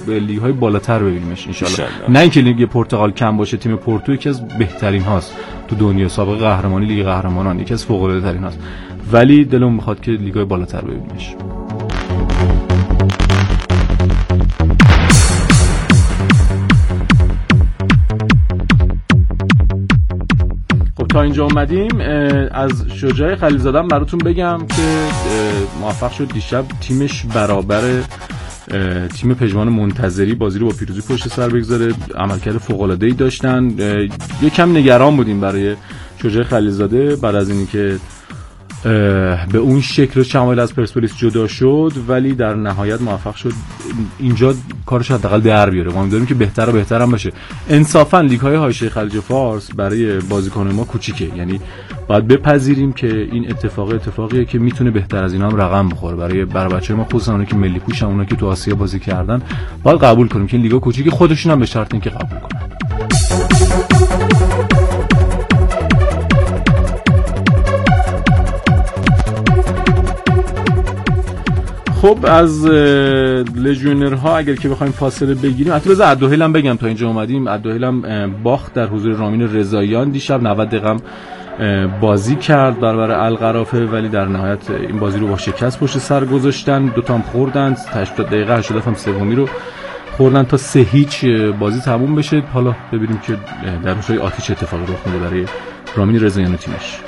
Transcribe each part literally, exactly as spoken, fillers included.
لیگ های بالاتر ببینیمش ان شاء الله. نه اینکه لیگ پرتغال کم باشه، تیم پورتو یکی از بهترین هاست تو دنیا، سابقه قهرمانی لیگ قهرمانان یکی از فوق العاده ترین هاست، ولی دلم میخواد که لیگ های بالاتر ببینیمش. تا اینجا اومدیم از شجاع خلیلزاده براتون بگم که موفق شد دیشب تیمش برابر تیم پژمان منتظری بازی رو با پیروزی پشت سر بگذاره. عملکرد فوق‌العاده‌ای داشتن. یکم نگران بودیم برای شجاع خلیلزاده بعد از اینی که به اون شکل شمایل از پرسپولیس جدا شد، ولی در نهایت موفق شد اینجا کارش حداقل در بیاره. ما می‌دونیم که بهتر و بهتر هم بشه. انصافاً لیگ‌های حاشیه خلیج فارس برای بازیکن ما کوچیکه، یعنی باید بپذیریم که این اتفاق اتفاقیه که میتونه بهتر از اینا هم رقم بخوره برای برای بچه‌های ما، خصوصا اونایی که ملی پوشن، اونایی که تو آسیا بازی کردن. باید قبول کنیم که این لیگ‌ها کوچیکه، خودشون هم به شرط اینکه قبول کنن. خب از لژیونرها اگر که بخوایم فاصله بگیریم، البته بذار ادوهیل هم بگم تا اینجا اومدیم. ادوهیل هم باخت در حضور رامین رضاییان دیشب، نود دقیقه بازی کرد برابر القرافه، ولی در نهایت این بازی رو با شکست پشت سر گذاشتن. دو تا هم خوردن، هشتاد دقیقه هشتاد هم سومی رو خوردن تا سه هیچ بازی تموم بشه. حالا ببینیم که در روزهای آتی چه اتفاقی رخ میده برای رامین رضاییان و تیمش.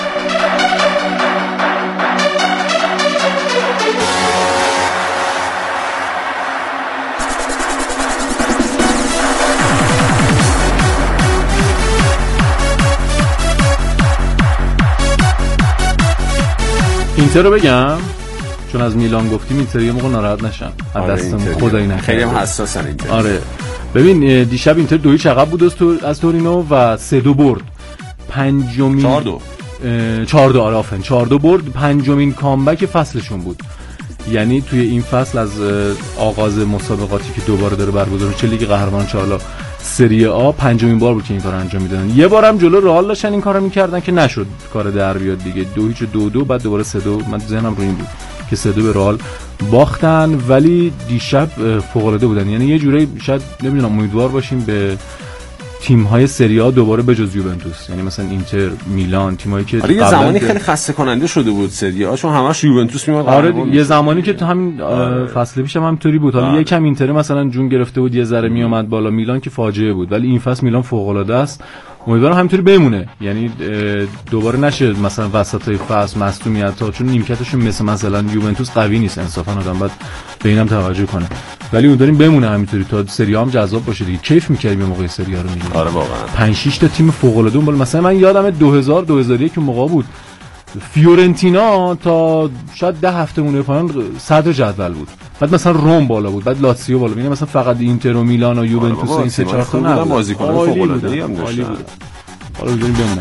اینتر رو بگم چون از میلان گفتیم، اینتر یه موقع ناراحت نشن از دستم، خدایی نکنه، خیلی هم حساسن اینتر. آره ببین دیشب اینتر دو هیچ عقب بود از تورینو و سه دو برد. پنجمین چهار دو چهار دو آره آفرین چهار دو برد. پنجمین کامبک فصلشون بود، یعنی توی این فصل از آغاز مسابقاتی که دوباره داره برگزار میشه لیگ قهرمانان چالا سری آ، پنجمین بار بود که این کارو انجام میدادن. یه بارم جلو رئال داشتن این کارو میکردن که نشد کار در بیاد دیگه، دو هیچ دو دو، بعد دوباره سه دو. من ذهنم رو این بود که سه دو به رئال باختن، ولی دیشب فوق العاده بودن. یعنی یه جوری شاید نمیدونم امیدوار باشیم به تیم‌های سری آ دوباره به جز یوونتوس، یعنی مثلا اینتر، میلان، تیمایی که آره یه زمانی خیلی خسته کننده شده بود سری آ، چون همش یوونتوس میاد. آره یه زمانی که تو همین فصل پیشم هم همینطوری بود. حالا یکم اینتر مثلا جون گرفته بود، یه ذره میومد بالا. میلان که فاجعه بود، ولی این فصل میلان فوق‌العاده است. امیدوارم همینطوری بمونه، یعنی دوباره نشه مثلا وسطای فصل مصدومیت‌ها، چون نیمکتشون مثل مثلا یوونتوس قوی نیست. انصافا آدم باید به اینم توجه کنه، ولی امیدواریم بمونه همینطوری تا سری آ هم جذاب باشه دیگه. کیف می‌کردیم موقع سری آ رو می‌دیدیم. آره واقعا پنج شش تا تیم فوق‌العاده بود. مثلا من یادم دو هزار دو هزار و یک موقع بود فیورنتینا تا شاید ده هفته مونده پایان صدر جدول بود، بعد مثلا روم بالا بود، بعد لاتزیو بالا بود. یعنی مثلا فقط اینتر و میلان و یوونتوس این سه چهار تا نبود، بازیکن فوق‌العاده‌ای هم داشتن. حالا ببینیم بمونه.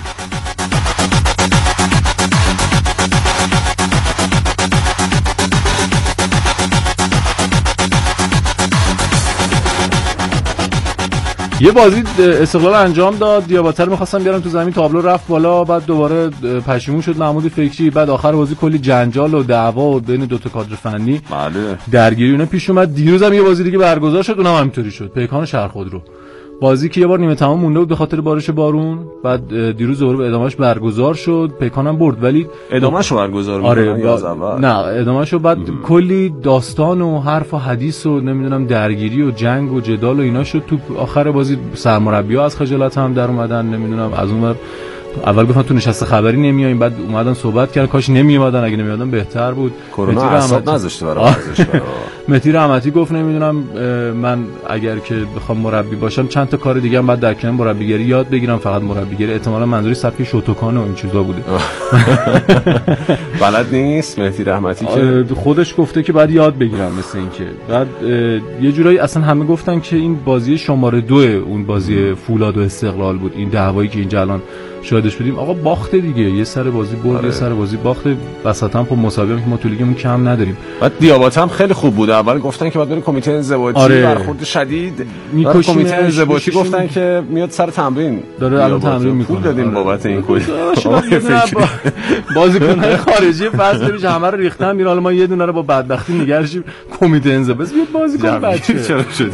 یه بازی استقلال انجام داد، دیاباته رو می‌خواستن بیارن تو زمین، تابلو رفت بالا، بعد دوباره پشیمون شد محمود فکری. بعد آخر بازی کلی جنجال و دعوا و بین دو تا کادر فنی بله درگیری اون پیش اومد. دیروز هم یه بازی دیگه برگزار شد، اونم همینطوری شد. پیکان شهرخودرو بازی که یه بار نیمه تمام مونده بود به خاطر بارش بارون، بعد دیروز دوباره ادامهش برگزار شد. پیکانم برد، ولی ادامهشو برگزار آره با... نه ادامهشو بعد ام. کلی داستان و حرف و حدیث و نمیدونم درگیری و جنگ و جدال و اینا شد. تو آخر بازی سرمربی‌ها از خجالت هم در اومدن، نمیدونم از اونور اول گفتن تو نشسته خبری نمیایم، بعد اومدن صحبت کردن کاش نمیومدن، اگه نمیادن بهتر بود. کرونا اعصاب نذاشته برای ورزش. مهدی رحمتی گفت نمیدونم من اگر که بخوام مربی باشم چند تا کار دیگه هم بعد در کنار مربیگری یاد بگیرم، فقط مربیگری. احتمالاً منظوری سبک شوتوکان و این چیزا بوده. بلد نیست مهدی رحمتی که خودش گفته که بعد یاد بگیرم مثل این که. بعد یه جورایی اصلا همه گفتن که این بازی شماره دو اون بازی فولاد و استقلال بود، این دعوایی که اینجا الان شاهدش بودیم. آقا باخته دیگه، یه سر بازی برد آره. یه سر بازی باخته، وسطا خب مسابقه که ما تو لیگمون کم نداریم. بعد دیابات هم خیلی خوب بود، اول گفتن که بعد بره کمیته انضباطی آره. برخورد شدید میکشیم. کمیته انضباطی گفتن که میاد سر تمرین داره الان تمرین میکنه. پول دادیم بابت این کد. بازیکن‌های خارجی فصل پیش همه رو ریختن میره، حالا ما یه دونه رو با بدبختی نگرشیم کمیته انضباطی بیاد بازیکن بچه. چرا شد؟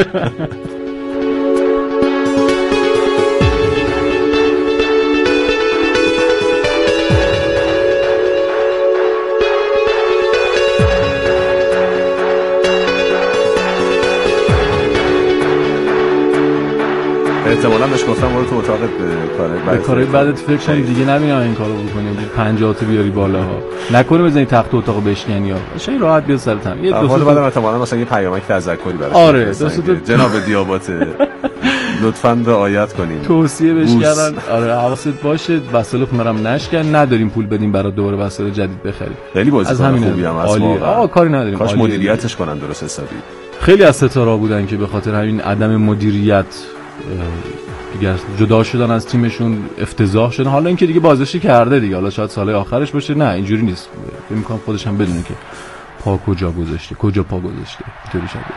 احتمالاً بهش گفتم برو تو اتاقت به کارهای بعد به کارهای بعدت فکر کنی دیگه، نبینم این کارو بکنیم پنجاه تا بیاری بالاها، نکنه بزنی تخت اتاقو بشکنی ها شاید راحت بیاد سرتم. یه دو سه بعد احتمالاً مثلا یه پیامک تذکری براش آره دو سه جناب دیابات لطفاً رعایت کنین، توصیه بهش کردن آره حواست باشه وسایل خونرم نشکن، نداریم پول بدیم برای دوباره وسایل جدید بخریم. خیلی بازیکن خوبی هم هست آقا کاری نداریم، کاش مدیریتش کنن درست حسابی. خیلی از ستاره‌ها بودن که به خاطر همین عدم مدیریت دیگه جدا شدن از تیمشون، افتضاح شدن. حالا اینکه دیگه بازشی کرده دیگه، حالا شاید سال آخرش باشه، نه اینجوری نیست. فکر می‌کنم خودش هم بدونه که پا کجا گذاشته، کجا پا گذاشته. اینطوری شده.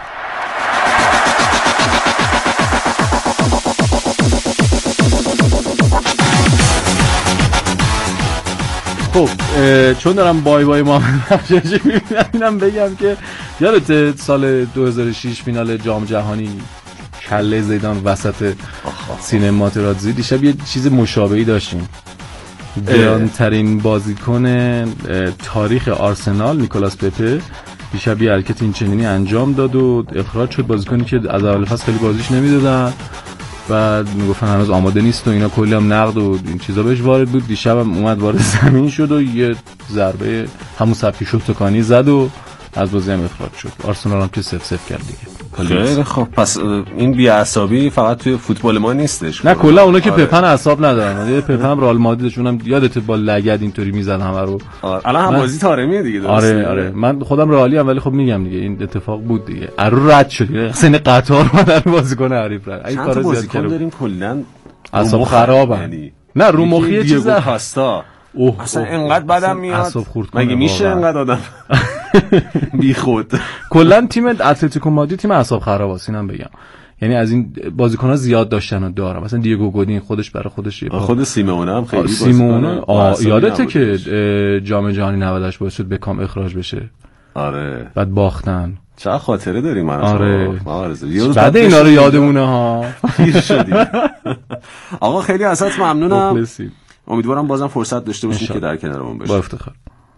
خب چون دارم بای بای محمد بخشایشی می‌بینم بگم که یادت سال دو هزار و شش فینال جام جهانی کله زیدان وسط سینما ترادزی، دیشب یه چیز مشابهی داشتیم. گرانترین بازیکن تاریخ آرسنال نیکولاس پپه دیشب یه حرکت این چنینی انجام داد و اخراج شد. بازیکنی که از اول فصل خیلی بازیش نمیدادن، بعد میگفتن هنوز آماده نیست و اینا، کلی هم نقد و این چیزا بهش وارد بود. دیشب هم اومد وارد زمین شد و یه ضربه همون سبکی شوتکانی زد و از بازی هم اخراج شد. آرسنال هم که سف سف کرد دیگه. خیلی خب، پس این بی‌عصابی فقط توی فوتبال ما نیستش، نه کلا اونا که آره. پپن اعصاب ندارن. یه پپن هم رئال مادریدشون هم یادت با لگد اینطوری میزد همه رو. آره. الان هم بازی طارمیه دیگه درسته. آره آره من خودم رئالی ام ولی خب میگم دیگه این اتفاق بود دیگه. ارو رد شد دیگه. سن قطار اومدن بازیکن حریف رد. این کارا زیاد کردیم. داریم کلا اعصاب خرابن. یعنی نه رو مخی چیزا پاستا. اصلا انقدر بدم میاد. مگه میشه انقدر آدم بی خود. کلا تیم اتلتیکو مادرید تیم اعصاب خراباست اینم بگم. یعنی از این بازیکن‌ها زیاد داشتن و دارن. مثلا دیگو گودین خودش برای خودش خود سیمونه هم خیلی سیمونه یادته که جام جهانی نود و هشت باعث شد بکام اخراج بشه. آره. بعد باختن. چه خاطره داریم من. آره. بعد اینا رو یادمونه ها. پیر شدیم. آقا خیلی ازت ممنونم. امیدوارم بازم فرصت داشته باشید که در کنارمون باشید. با افتخار.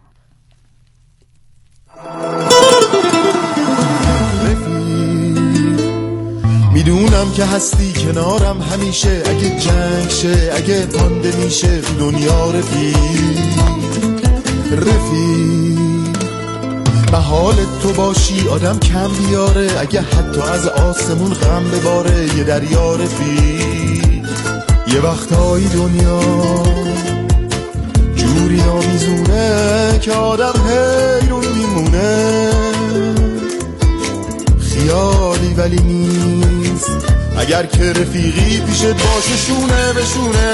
میدونم که هستی کنارم همیشه، اگه جنگ شه اگه پانده میشه دنیا رفیق رفیق به حال تو باشی آدم کم بیاره، اگه حتی از آسمون غم بباره یه دریا رفیق. یه وقتایی دنیا جوری آمیزونه که آدم حیرون میمونه، خیالی ولی نیست اگر که رفیقی پیشت باشه شونه به شونه.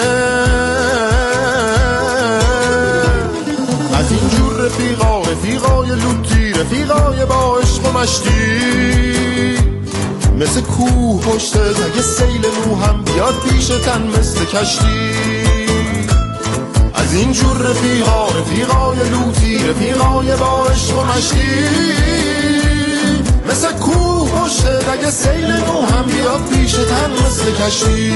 از اینجور رفیقا رفیقای لوتی، رفیقای با عشق و مشتی، مثل کوه پشت اگه سیل نو هم بیاد پیشتن مثل کشتی. از اینجور رفیقا رفیقای لوتی، رفیقای با عشق و مشتی، مثل کوه پشت اگه سیل نو هم بیاد پیشتن مثل کشتی.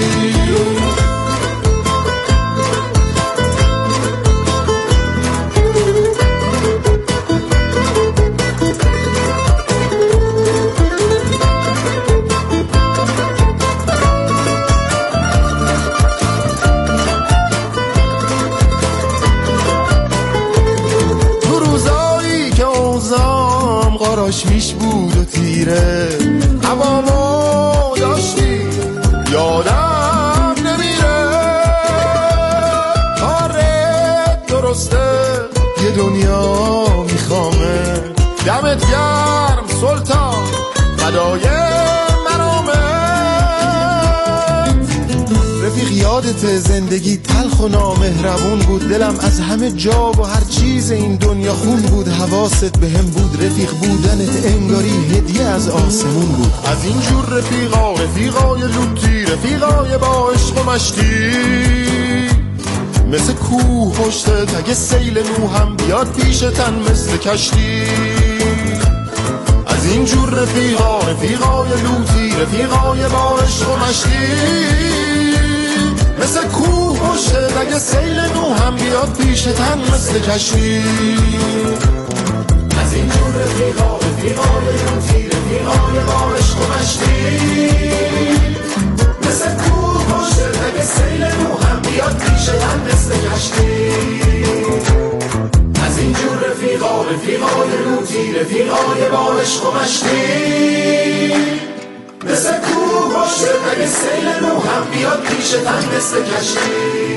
میش بود و تیره هوامو داشتی یادم نمیره، کارت درسته یه دنیا میخوامه، دمت گرم سلطان فدای مرامت. رفیق یاد یادت زندگی تلخ و نامهربون بود، دلم از همه جا و هر چیز این دنیا خون بود، حواست به هم بود، رفیق بودنت انگاری هدیه از آسمون بود. از این جور رفیقا، رفیقای لوتی، رفیقای با عشق و مشتی، مثل کوه پشتت اگه سیل نو هم بیاد پیشتن مثل کشتی. از این جور رفیقا، رفیقای لوتی، رفیقای با عشق و مشتی، مثل کوه پشتت اگه سیل نو هم بیاد پیشتن مثل کشتی. از این جور رفیقا، رفیقای لوتی، رفیقای با عشق و مشتی، مثل کوه پشتت اگه سیل نو هم بیاد پیشتن مثل کشتی. از این جور رفیقا، رفیقای لوتی، رفیقای با عشق و مشتی، مثل کوه پشتت اگه سیل نو هم بیاد پیشتن مثل کشتی.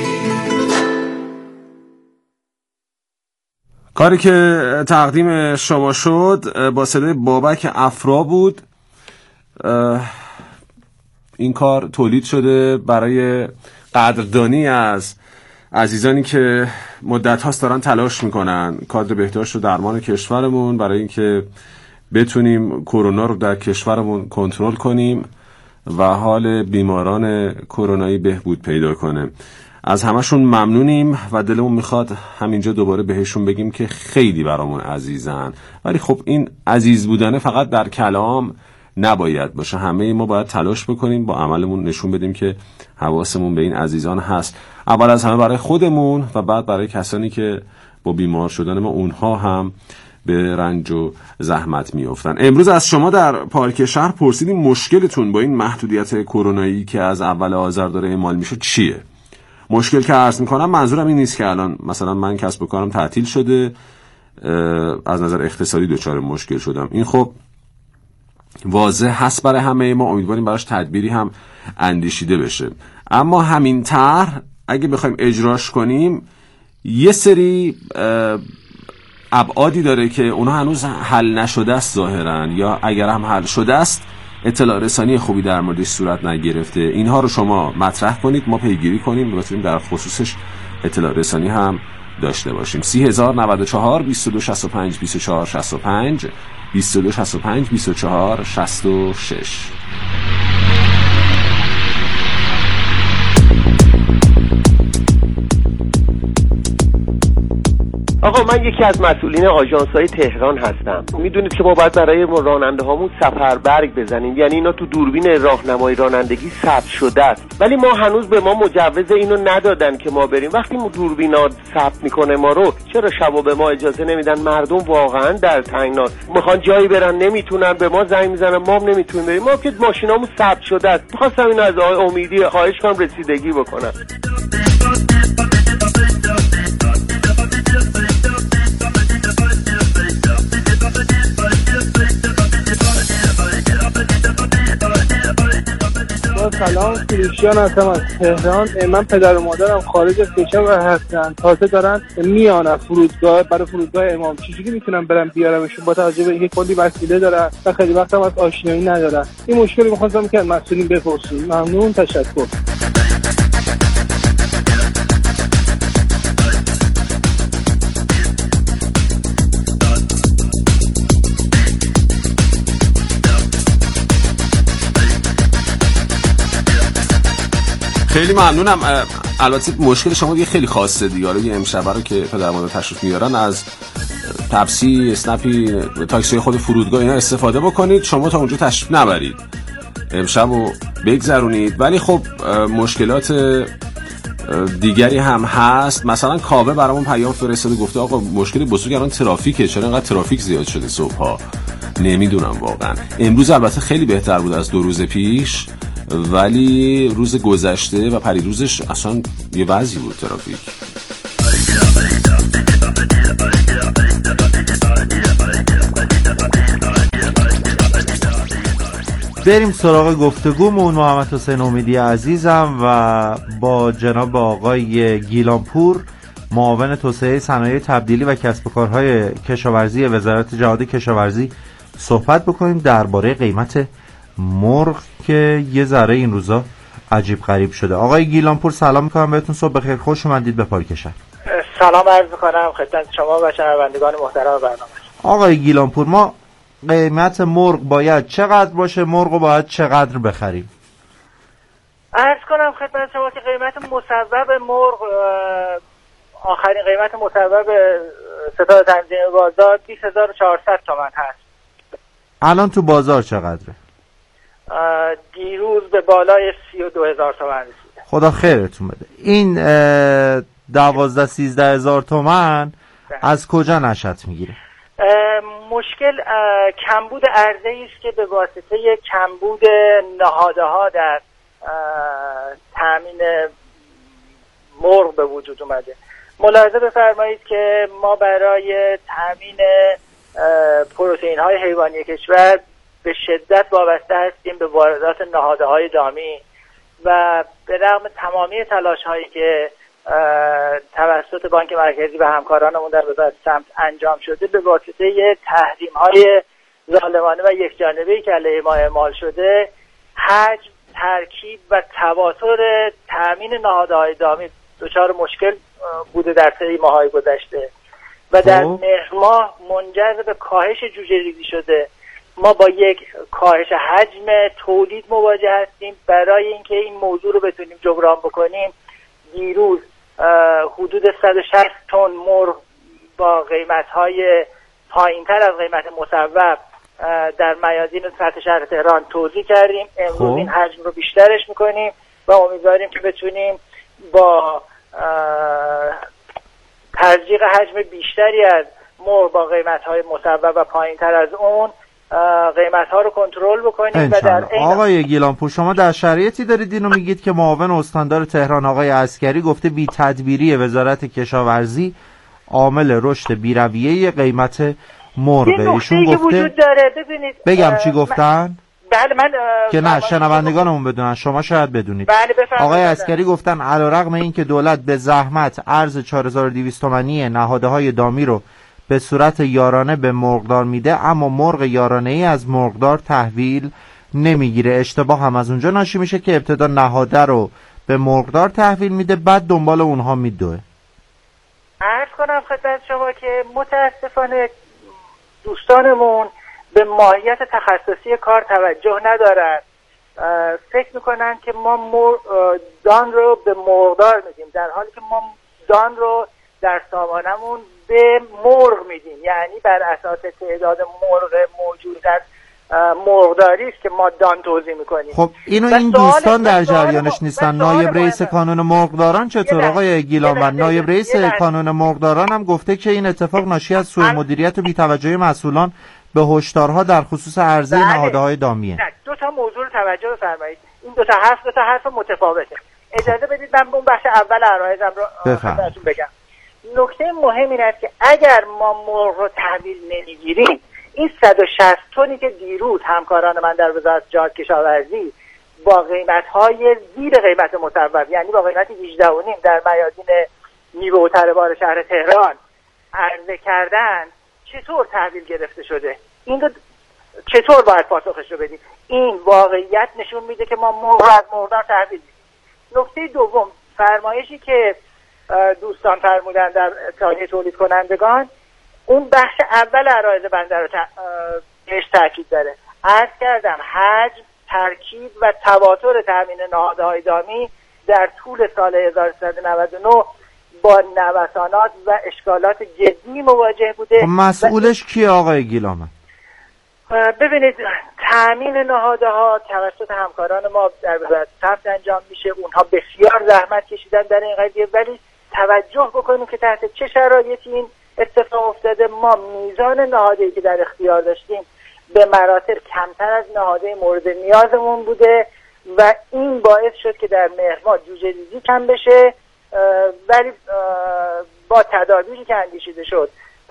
کاری که تقدیم شما شد با صدای بابک افرا بود. این کار تولید شده برای قدردانی از عزیزانی که مدت هاست دارن تلاش میکنن کادر بهداشت و درمان کشورمون برای اینکه بتونیم کرونا رو در کشورمون کنترل کنیم و حال بیماران کرونایی بهبود پیدا کنه. از همشون ممنونیم و دلمون میخواد همینجا دوباره بهشون بگیم که خیلی برامون عزیزن، ولی خب این عزیز بودنه فقط در کلام نباید باشه. همه ما باید تلاش بکنیم با عملمون نشون بدیم که حواسمون به این عزیزان هست، اول از همه برای خودمون و بعد برای کسانی که با بیمار شدن ما اونها هم به رنج و زحمت میافتن. امروز از شما در پارک شهر پرسیدیم مشکلتون با این محدودیت کرونایی که از اول آذر داره اعمال میشه چیه؟ مشکل که عرض میکنم منظورم این نیست که الان مثلا من کسب و کارم تعطیل شده از نظر اقتصادی دچار مشکل شدم. این خب واضح هست برای همه ما، امیدواریم براش تدبیری هم اندیشیده بشه. اما همین طرح اگه بخوایم اجراش کنیم یه سری ابعادی داره که اونا هنوز حل نشده است ظاهرا، یا اگر هم حل شده است اطلاع رسانی خوبی در موردش صورت نگرفته. اینها رو شما مطرح کنید، ما پیگیری کنیم و بتونیم در خصوصش اطلاع رسانی هم داشته باشیم. سی هزار نود و چهار بیست و دو شصت و پنج بیست و چهار شصت و پنج بیست و دو شصت و پنج بیست و چهار شصت و شش. آقا من یکی از مسئولین آژانس‌های تهران هستم. میدونید که ما باید برای راننده هامون سفربرگ بزنیم، یعنی اینا تو دوربین راهنمای رانندگی ثبت شده است، ولی ما هنوز به ما مجوز اینو ندادن که ما بریم. وقتی ما دوربینا ثبت میکنه ما رو، چرا شبا به ما اجازه نمیدن؟ مردم واقعا در تنگنا میخوان جایی برن نمیتونن، به ما زنگ میزنن ما هم نمیتونیم بریم. ما که ماشینامون ثبت شده است. می‌خواستم اینو از آقای امیدی خواهش کنم رسیدگی بکنن. سلام، کریستیان هستم از تهران. من پدر و مادرم خارج از کشور هستن، تازه دارن میان از فرودگاه برای فرودگاه امام. چجوری میتونم برم بیارمشون با توجه به اینکه کلی وسیله دارن و خیلی وقتم از آشنایی ندارن؟ این مشکلی میخواستم که مسئولین بپرسیم. ممنون، تشکر. خیلی ممنونم. البته مشکل شما دیگه خیلی خاصه دیگه. آره یه امشب رو که پدر مادر تشریف میارن از تپسی، اسنپی، تاکسی خود فرودگاه اینا استفاده بکنید. شما تا اونجا تشریف نبرید، امشب رو بگذرونید. ولی خب مشکلات دیگری هم هست. مثلا کاوه برامون پیام فرستاده گفته آقا مشکل بزرگ الان ترافیکه، چرا اینقدر ترافیک زیاد شده صبح‌ها؟ نمیدونم واقعا. امروز البته خیلی بهتر بود از دو روز پیش، ولی روز گذشته و پریروزش اصلا یه وضعی بود ترافیک. بریم سراغ گفتگومون. محمد حسین امیدی عزیزم و با جناب آقای گیلانپور، معاون توسعه صنایع تبدیلی و کسب و کارهای کشاورزی وزارت جهاد کشاورزی صحبت بکنیم درباره قیمت مرغ که یه ذره این روزا عجیب غریب شده. آقای گیلانپور سلام میکنم بهتون، صبح بخیر، خوش اومدید به پارک شهر. سلام عرض میکنم خدمت شما و شنوندگان محترم برنامه. آقای گیلانپور، ما قیمت مرغ باید چقدر باشه، مرغ باید چقدر بخریم؟ عرض کنم خدمت شما که قیمت مصوب مرغ، آخرین قیمت مصوب ستاد تنظیم بازار بیست هزار و چهارصد تومان هست. الان تو بازار چقدره؟ دیروز به بالای سی و دو هزار تومان رسیده. خدا خیرتون بده. این دوازده سیزده هزار تومان از کجا نشأت میگیره؟ مشکل کمبود عرضه است که به واسطه کمبود نهاده ها در تامین مرغ به وجود اومده. ملاحظه بفرمایید که ما برای تامین پروتئین های حیوانی کشور به شدت وابسته هستیم به واردات نهاده های دامی و به رغم تمامی تلاش هایی که توسط بانک مرکزی و همکارانمون در وزارت سمت انجام شده، به واسطه تحریم های ظالمانه و یک جانبه‌ای که علیه ما اعمال شده، حجم، ترکیب و تواتر تامین نهادهای دامی دچار مشکل بوده در سری ماهای گذشته و در مهر ماه منجر به کاهش جوجه ریزی شده. ما با یک کاهش حجم تولید مواجه هستیم. برای اینکه این موضوع رو بتونیم جبران بکنیم، دیروز حدود صد و شصت تن مرغ با قیمت‌های پایین‌تر از قیمت مصوب در میادین سطح شهر تهران توزیع کردیم. امروز این حجم رو بیشترش میکنیم و امیدواریم که بتونیم با تزریق حجم بیشتری از مرغ با قیمت‌های مصوب و پایین‌تر از اون قیمت‌ها رو کنترل بکنیم. و در این آقای گیلانپور، شما در شرایطی دارید اینو میگید که معاون استاندار تهران آقای عسکری گفته بی تدبیری وزارت کشاورزی عامل رشد بی‌رویه قیمت مرغ. ایشون گفته ببینید بگم چی گفتن؟ بله من که نه شنوندگانمون بدونن، شما شاید بدونید. بله آقای عسکری گفتن علیرغم اینکه دولت به زحمت ارز چهار هزار و دویست تومانی نهادهای دامی رو به صورت یارانه به مرغدار میده، اما مرغ یارانه ای از مرغدار تحویل نمیگیره. اشتباه هم از اونجا ناشی میشه که ابتدا نهاده رو به مرغدار تحویل میده، بعد دنبال اونها میدوه. عرض کنم خدمت شما که متاسفانه دوستانمون به ماهیت تخصصی کار توجه ندارن. فکر میکنن که ما مر... دان رو به مرغدار میدیم، در حالی که ما دان رو در سامانمون به مرغ میدیم. یعنی بر اساس تعداد مرغ موجود در مرغداری است که ما دان توزیع میکنیم. خب اینو این دوستان در جریانش نیستن. نایب رئیس کانون مرغداران چطور آقای گیلانپور؟ نایب رئیس کانون مرغداران هم گفته که این اتفاق ناشی از سوء مدیریت و بی‌توجهی مسئولان به هشدارها در خصوص عرضه نهادهای دامیه. نه، دو تا موضوع رو توجه بفرمایید. این دو تا حرف دو تا حرف متفاوته. اجازه بدید من اون بخش اول عرایضم رو خدمتتون بگم. نکته مهم این است که اگر ما مرغ رو تحویل نمیگیریم، این صد و شصت تنی که دیروز همکاران من در وزارت تجارت کشاورزی با قیمت‌های زیر قیمت مصوب، یعنی با قیمت هجده و نیم در میادین میوه و تره شهر تهران عرضه کردن، چطور تحویل گرفته شده؟ این رو چطور باید پاسخش رو بدیم؟ این واقعیت نشون میده که ما مرغ از مرغدار تحویل میدیم. نکته دوم، فرمایشی که دوستان فرمودن در اتحادیه تولید کنندگان، اون بخش اول عرایض بنده رو بهش تاکید داره. عرض کردم حجم، ترکیب و تواتر تامین نهادهای دامی در طول سال هزار و سیصد و نود و نه با نوسانات و اشکالات جدی مواجه بوده. مسئولش کیه آقای گیلانپور؟ ببینید، تامین نهاده ها توسط همکاران ما در وزارت سمت انجام میشه. اونها بسیار زحمت کشیدن در این قضیه، ولی توجه بکنیم که تحت چه شرایطی این اتفاق افتاده. ما میزان نهاده‌ای که در اختیار داشتیم به مراتب کمتر از نهاده مورد نیازمون بوده و این باعث شد که در مهر ماه جوجه ریزی کم بشه، ولی با تدابیری که اندیشیده شد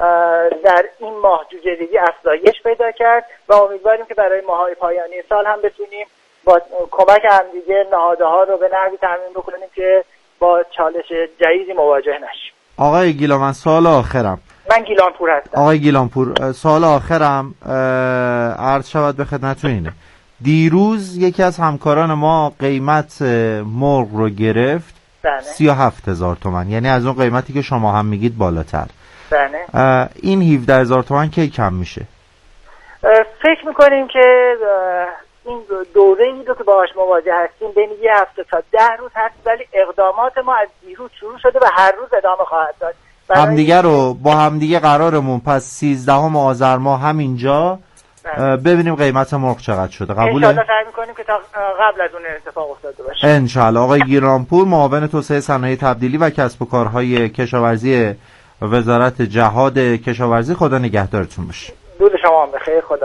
در این ماه جوجه ریزی افزایش پیدا کرد و امیدواریم که برای ماهای پایانی سال هم بتونیم با کمک همدیگه نهاده ها رو به نحوی تامین بکنیم که با چالش جدیدی مواجه نشیم. آقای گیلانپور، سوال آخرم. من گیلانپور هستم. آقای گیلانپور، سوال آخرم عرض شود به خدمتتون اینه: دیروز یکی از همکاران ما قیمت مرغ رو گرفت سی و هفت هزار تومن، یعنی از اون قیمتی که شما هم میگید بالاتر. بله. این هفده هزار تومن کی کم میشه؟ فکر میکنیم که این دوره ای رو که باهاش مواجه هستیم بین یه هفته تا ده روز هست، ولی اقدامات ما از دیروز شروع شده و هر روز ادامه خواهد داشت. همدیگه رو با همدیگه قرارمون پس سیزدهم آذر ماه همینجا ببینیم قیمت مرغ چقدر شده. قبوله؟ انشالله سعی میکنیم که تا قبل از اون اتفاق افتاده باشه. انشالله. آقای گیلانپور، معاون توسعه صنایع تبدیلی و کسب و کارهای کشاورزی وزارت جهاد کشاورزی، خدا نگهدارتون باشه. درود شما هم بخیر. خدا.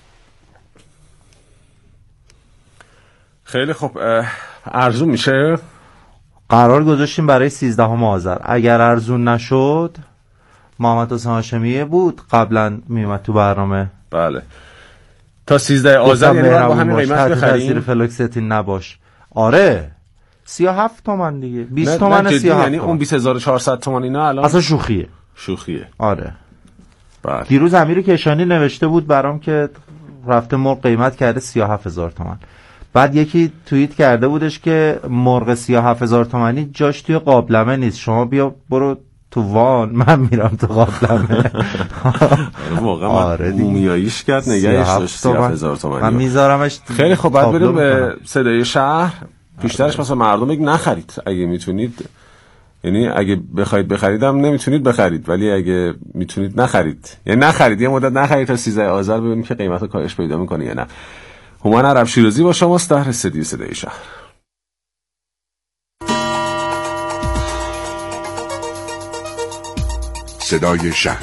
خیلی خوب. ارزون میشه؟ قرار گذاشتیم برای سیزدهم آذر. اگر ارزون نشد، محمد حسین هاشمی بود قبلا میومد تو برنامه. بله. تا سیزده آذر یعنی با همین قیمت بخریم؟ تاثیر فلوکستین نباش. آره. سی و هفت تومن دیگه. بیست تومن سی و هفت. یعنی اون بیست هزار و چهارصد تومن اینا الان اصلا شوخیه. شوخیه. آره. بله. دیروز امیر کشانی نوشته بود برام که رفته مرغ قیمت کرده سی و هفت هزار تومن. بعد یکی توییت کرده بودش که مرغ سی و هفت هزار تومانی جاش توی قابلمه نیست، شما بیا برو تو وان، من میرم تو قابلمه. واقعا آره مومیاییش کرد، نگهش داشت سی و هفت هزار تومانی. من میذارمش. خیلی خب، بعد بریم به صدای شهر. بیشترش مثلا مردم بگید نخرید اگه میتونید، یعنی اگه بخواید بخریدم نمیتونید بخرید، ولی اگه میتونید نخرید، یعنی نخرید، یه مدت نخرید تا سیزده آذر ببینیم که قیمت کاهش پیدا میکنه یا نه. هومن عرب شیرازی با شماست در استودیو صدای شهر. صدای شهر.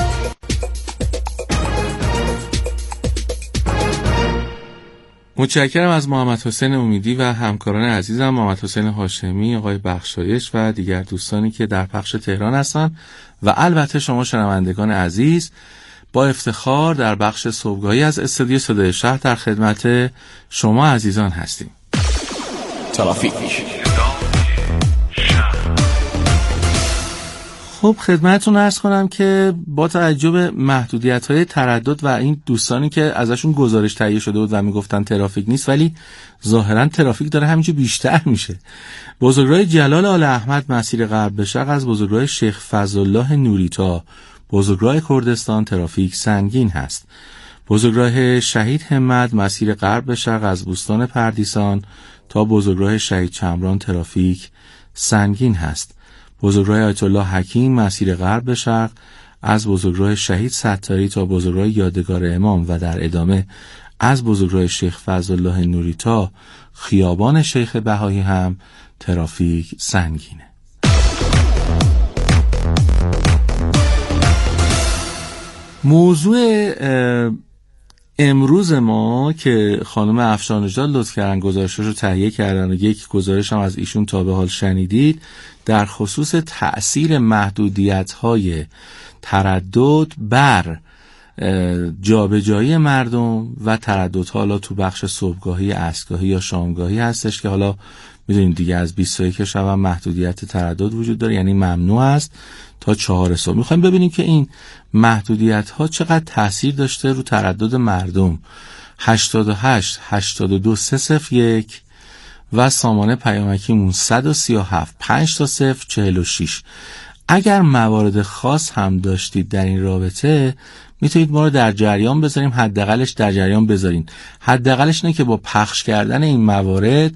متشکرم از محمد حسین امیدی و همکاران عزیزم محمد حسین هاشمی، آقای بخشایش و دیگر دوستانی که در پخش تهران هستند و البته شما شنوندگان عزیز. با افتخار در بخش صبحگاهی از استودیو صدای شهر در خدمت شما عزیزان هستیم. ترافیک. خب خدمتتون عرض کنم که با توجه به محدودیت‌های تردد و این دوستانی که ازشون گزارش تهیه شده بود و میگفتن ترافیک نیست، ولی ظاهرا ترافیک داره همینجور بیشتر میشه. بزرگراه جلال آل احمد مسیر غرب به شرق از بزرگراه شیخ فضلالله نوری تا بزرگراه کردستان ترافیک سنگین هست. بزرگراه شهید همت مسیر غرب به شرق از بوستان پردیسان تا بزرگراه شهید چمران ترافیک سنگین هست. بزرگراه آیت الله حکیم مسیر غرب به شرق از بزرگراه شهید ستاری تا بزرگراه یادگار امام و در ادامه از بزرگراه شیخ فضلالله نوری تا خیابان شیخ بهایی هم ترافیک سنگینه. موضوع امروز ما که خانم افشان‌نژاد لطف کردن گزارشش رو تهیه کردن و یک گزارش هم از ایشون تا به حال شنیدید، در خصوص تأثیر محدودیت‌های تردد بر جابجایی مردم و تردد حالا تو بخش صبحگاهی، عصرگاهی یا شامگاهی هستش که حالا میدونید دیگه از بیست و یک شب هم محدودیت تردد وجود داره، یعنی ممنوع است تا چهار صبح. میخوایم ببینیم که این محدودیت ها چقدر تاثیر داشته رو تردد مردم. هشتاد و هشت هشتاد و دو سه صفر یک و سامانه پیامکیمون صد و سی و هفت پنج تا صفر چهل و شش. اگر موارد خاص هم داشتید در این رابطه میتونید ما رو در جریان بذاریم، حداقلش در جریان بذارین. حداقلش اینه که با پخش کردن این موارد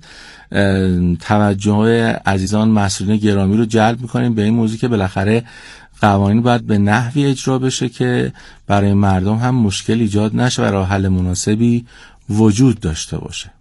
توجه عزیزان مسئولین گرامی رو جلب میکنیم به این موضوع که بالاخره قوانین باید به نحوی اجرا بشه که برای مردم هم مشکل ایجاد نشه و راه حل مناسبی وجود داشته باشه.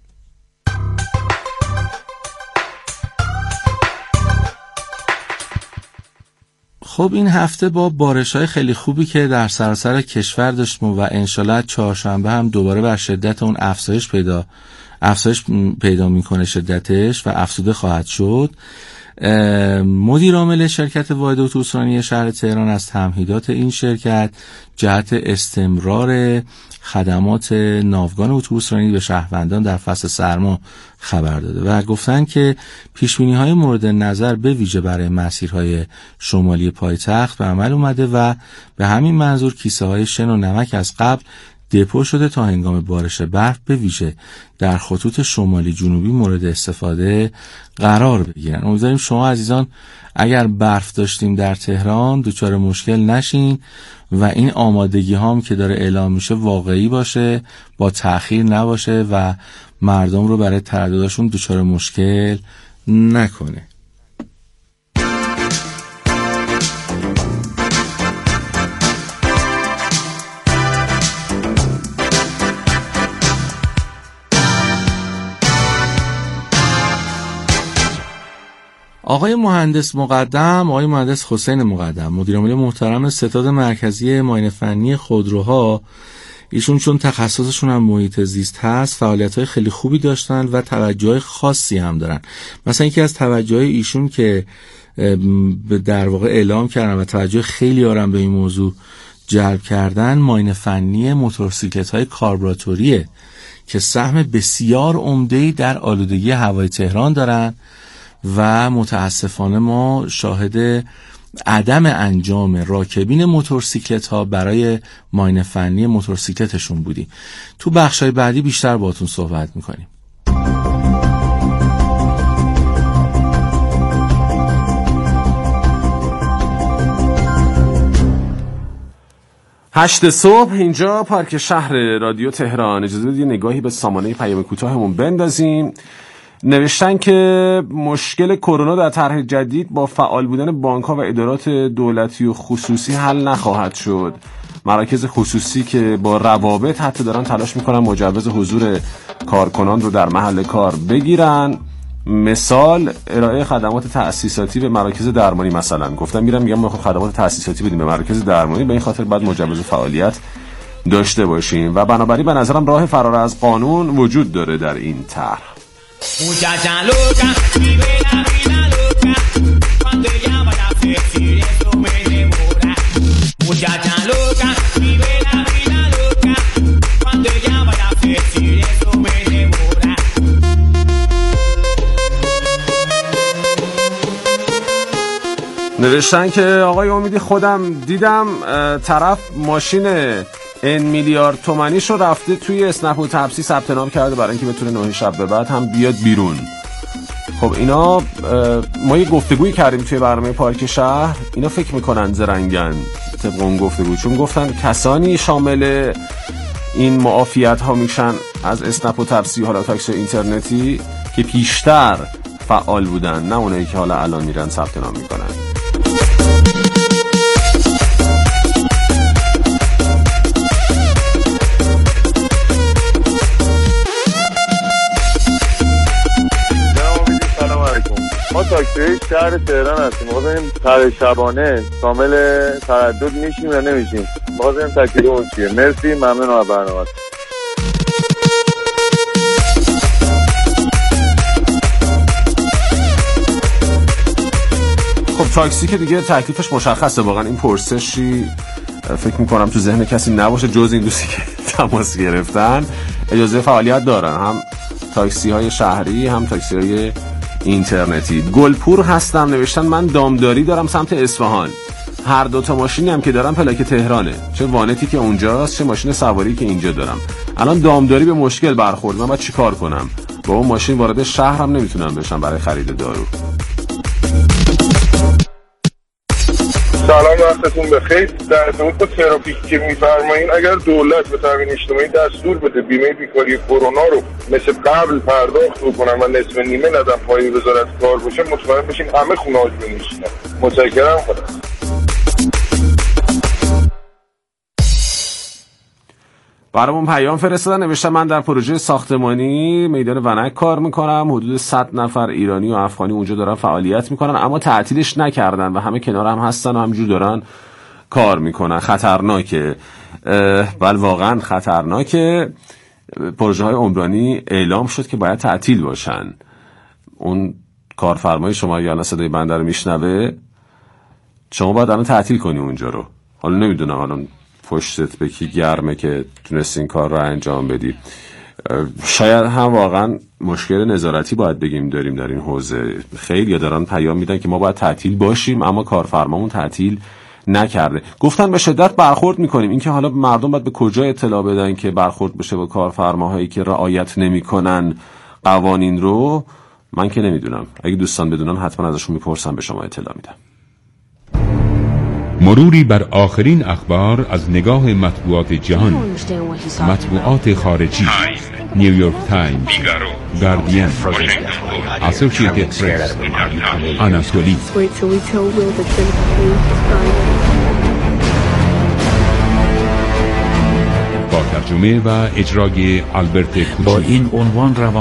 خب این هفته با بارش‌های خیلی خوبی که در سراسر کشور داشتیم و انشالله چهارشنبه هم دوباره بر شدت اون افزایش پیدا افزایش پیدا میکنه شدتش و افزوده خواهد شد. مدیر عامل شرکت واحد اتوبوسرانی شهر تهران از تمهیدات این شرکت جهت استمرار خدمات ناوگان اتوبوسرانی به شهروندان در فصل سرما خبر داده و گفتن که پیشبینی‌های مورد نظر به ویژه برای مسیرهای شمالی پایتخت به عمل اومده و به همین منظور کیسه‌های شن و نمک از قبل دپو شده تا هنگام بارش برف به ویژه در خطوط شمالی جنوبی مورد استفاده قرار بگیرن. امیدواریم شما عزیزان اگر برف داشتیم در تهران دچار مشکل نشین و این آمادگی هام که داره اعلام میشه واقعی باشه، با تأخیر نباشه و مردم رو برای ترددشون دچار مشکل نکنه. آقای مهندس مقدم، آقای مهندس حسین مقدم، مدیر عامل محترم ستاد مرکزی معاینه فنی خودروها، ایشون چون تخصصشون هم محیط زیست هست فعالیت‌های خیلی خوبی داشتن و توجه خاصی هم دارن. مثلا یکی از توجه ایشون که در واقع اعلام کردن و توجه خیلی آرام به این موضوع جلب کردن، معاینه فنی موتورسیکلت‌های کاربراتوریه که سهم بسیار عمده‌ای در آلودگی هوای تهران دارن و متاسفانه ما شاهد عدم انجام راکبین موتورسیکلت ها برای معاینه فنی موتورسیکلتشون بودیم. تو بخشای بعدی بیشتر باهاتون صحبت میکنیم. هشت صبح اینجا پارک شهر رادیو تهران. اجازه بدید نگاهی به سامانه پیام کوتاهمون بندازیم. نوشتن که مشکل کرونا در طرح جدید با فعال بودن بانک‌ها و ادارات دولتی و خصوصی حل نخواهد شد. مراکز خصوصی که با روابط حتی دارن تلاش میکنن مجوز حضور کارکنان رو در محل کار بگیرن. مثال ارائه خدمات تأسیساتی به مراکز درمانی، مثلا گفتم میرم میگم ما خدمات تأسیساتی بدیم به مراکز درمانی، به این خاطر بعد مجوز فعالیت داشته باشیم و بنابراین به نظرم راه فرار از قانون وجود داره در این طرح. Muchacha loca, vive la vida loca. Cuando ella vaya a sexy, eso me devora. Muchacha loca, vive la vida loca. Cuando ella vaya a sexy, eso me devora. نوشتن که آقای امیدی خودم دیدم طرف ماشین این میلیارد تومنیش رو رفته توی اسنپ و تپسی ثبت نام کرده برای اینکه بتونه نه شب به بعد هم بیاد بیرون. خب اینا ما یه گفتگویی کردیم توی برنامه پارک شهر، اینا فکر میکنن زرنگن طبق اون گفتگو، چون گفتن کسانی شامل این معافیت ها میشن از اسنپ و تپسی حالا تاکسی اینترنتی که پیشتر فعال بودن، نه اونایی که حالا الان میرن ثبت نام میکنن. ما تاکسی شهر تهران هستیم. ما ببینیم طرح شبانه کامل تردد میشیم یا نمیشیم. ما ببینیم تکلیف اون چیه. مرسی، ممنون از برنامه. خب تاکسی که دیگه تکلیفش مشخصه، واقعا این پرسشی فکر میکنم تو ذهن کسی نباشه جز این دوستی که تماس گرفتن. اجازه فعالیت دارن، هم تاکسی های شهری هم تاکسی های اینترنتی. گلپور هستم، نوشتن من دامداری دارم سمت اصفهان، هر دوتا ماشینی هم که دارم پلاک تهرانه، چه وانتی که اونجاست چه ماشین سواری که اینجا دارم. الان دامداری به مشکل برخورد، من باید چی کار کنم؟ با اون ماشین وارد شهرم نمیتونم بشم برای خرید دارو. سلام، وقتتون بخیر. در ارتباط با ترافیک که میفرمایین، اگر دولت به تامین اجتماعی دستور بده بیمه بیکاری کرونا رو مثل قبل پرداخت بکنن و نصف نیمه ندن پای وزارت کار باشه، مطمئن بشین همه خونه هاش بنشینن. متشکرم. خدا. برامون پیام فرستادن، نوشتم من در پروژه ساختمانی میدان ونک کار میکنم، حدود صد نفر ایرانی و افغانی اونجا دارن فعالیت میکنن، اما تعطیلش نکردن و همه کنار هم هستن و همجور دارن کار میکنن. خطرناکه، بل واقعا خطرناکه. پروژه های عمرانی اعلام شد که باید تعطیل باشن. اون کارفرمای شما یا صدای بنده رو میشنوه، شما باید الان تعطیل کنی اونجا رو. حالا نمیدونم الان پشتت به کی گرمه که تونستی این کار رو انجام بدی. شاید هم واقعا مشکل نظارتی باید بگیم داریم در این حوزه. خیلی دارن پیام میدن که ما باید تعطیل باشیم اما کارفرمامون تعطیل نکرده. گفتن به شدت برخورد میکنیم. اینکه حالا مردم باید به کجا اطلاع بدن که برخورد بشه با کارفرماهایی که رعایت نمیکنن قوانین رو، من که نمیدونم. اگه دوستان بدونن حتما ازشون میپرسم، به شما اطلاع میدم. مروری بر آخرین اخبار از نگاه مطبوعات جهان. مطبوعات خارجی: نیویورک تایمز، گاردین، اسوسییتد پرس، آناتولی. با ترجمه و اجرای آلبرت کوچی. با این عنوان روان